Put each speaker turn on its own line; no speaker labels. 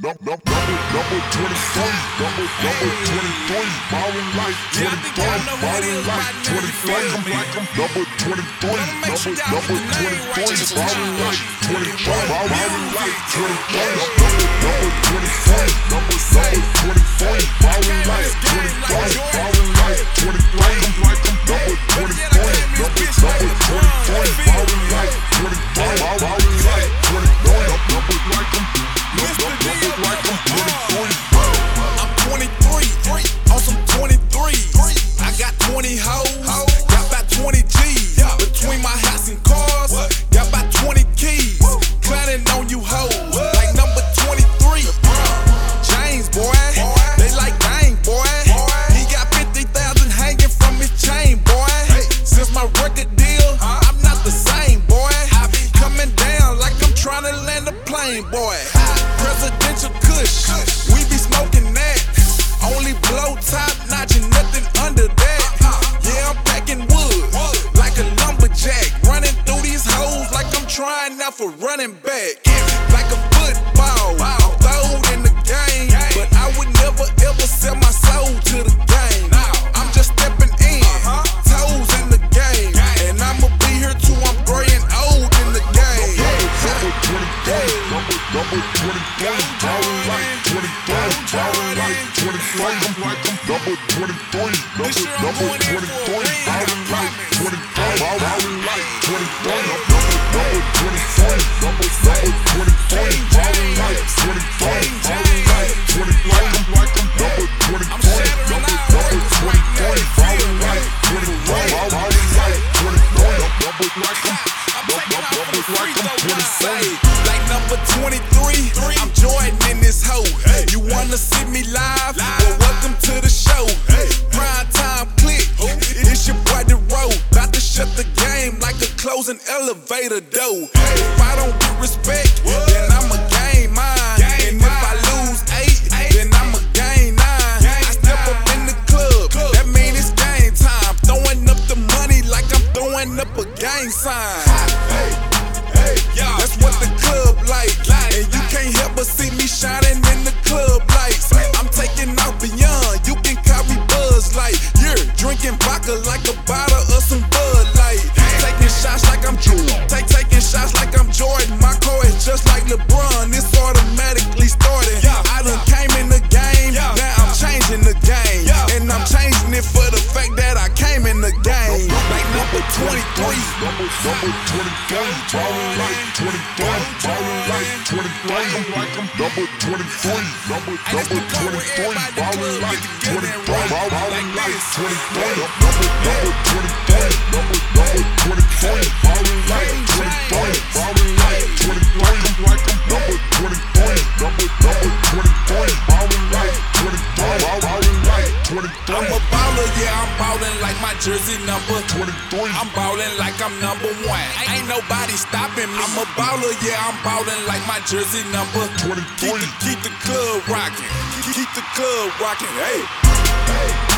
number 23, number 23, ballin' like 23, ballin' like 23, number 23, number 23, ballin' like 23, ballin' like 23, number 23, number 23, ballin' like 23, ballin' like 23, number 23, number 23, ballin' like 23, ballin' like 23, number like 'em.
I'm 23, on some 23. I got 20 hoes, got about 20 G's. Between my house and cars, got about 20 keys. Clowning on you hoes, like number 23. James, boy, they like dang, boy. He got 50,000 hanging from his chain, boy. Since my record deal, I'm not the same, boy. I be coming down like I'm trying to land a plane, boy. Presidential Kush, we be smoking that. Only blow top notch and nothing under that. Yeah, I'm packing wood like a lumberjack. Running through these hoes like I'm trying out for running back. Like a football, I'm throwed in the game. But I would never ever sell my soul to the game. I'm just stepping in, toes in the game. And I'ma be here till I'm gray and old in the game.
Number 23, ballin' like 23, ballin' like 23, number 23, number 23, ballin' like 23, ballin' like 23, number 23, number 23, ballin' like 23, ballin' like 23, number 23, number 23, ballin' like 23, ballin' like 23, number like 'em.
Like number 23, I'm Jordan in this hoe. You wanna see me live? Well, welcome to the show. Prime time click, it's your boy The Road. About to shut the game like a closing elevator door. If I don't get respect, then I'ma gain mine. And if I lose 8, then I'ma gain 9. I step up in the club, that mean it's game time. Throwing up the money like I'm throwing up a gang sign. That's what the club like, and you can't help but see me shining in the club lights. I'm taking off beyond, you can call me Buzz Light. You're drinking vodka like a bottle of some Bud Light. Taking shots like I'm Jordan, taking shots like I'm Jordan. My car is just like LeBron, it's automatically starting. I done came in the game, now I'm changing the game. And I'm changing it for the fact that I came in the game. Like number 23.
Number 23, ballin' like 23, ballin' like 23, number 23, number 23, ballin' like 23, ballin' like 23, number 23, number 23, ballin' like 23, ballin' like 23, number 23, number 23, ballin' like 23, ballin' like 23.
I'm a baller, yeah, I'm ballin' like my jersey number
23.
I'm ballin' like I'm number 1. Ain't nobody stopping me. I'm a baller, yeah, I'm ballin' like my jersey number
23.
Keep the club rockin'. Keep the club rockin'. Hey.